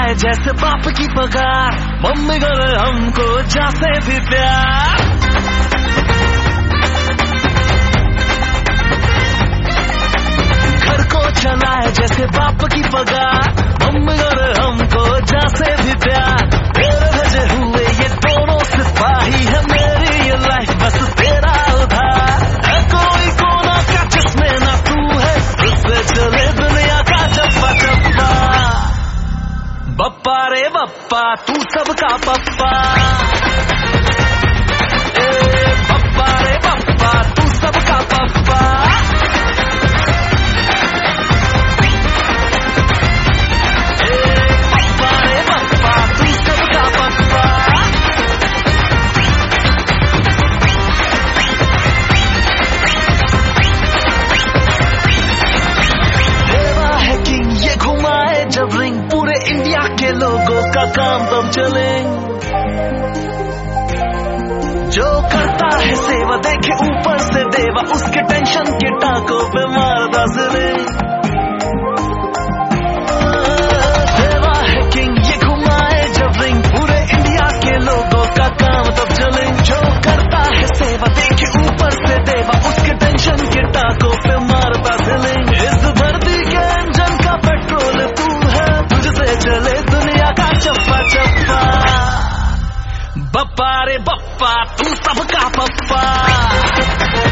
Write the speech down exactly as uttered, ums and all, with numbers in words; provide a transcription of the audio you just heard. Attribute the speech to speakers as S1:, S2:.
S1: चलाए जैसे बाप की पगार, मम्मी करे हमको जैसे भी प्यार। घर को चलाए जैसे बाप की पगार, मम्मी करे हमको जैसे भी प्यार। तेरे भेजे हुए ये दोनों सिपाही है मेरी ये लाइफ बस तेरा उधार। है कोई कोना का जिसमें ना तू है, उससे चले दुनिया का चप्पा चप्पा। बप्पा रे बप्पा तू सबका पप्पा, ए बप्पा रे बप्पा तू सबका पप्पा। जब रिंग पूरे इंडिया के लोगों का काम तब चले। जो करता है सेवा देखे ऊपर से देवा, उसके टेंशन के टाकों पे मारदा सिले। देवा है किंग ये घुमाए जब रिंग पूरे इंडिया के लोगों का काम तब चले। जो करता है सेवा देखे ऊपर से देवा, उसके टेंशन के टाकों पे मारदा सिले। इस धरती के इंजन का पेट्रोल तू है, तुझसे चले दुनिया का चप्पा चप्पा। बप्पा रे बप्पा तू सबका पप्पा।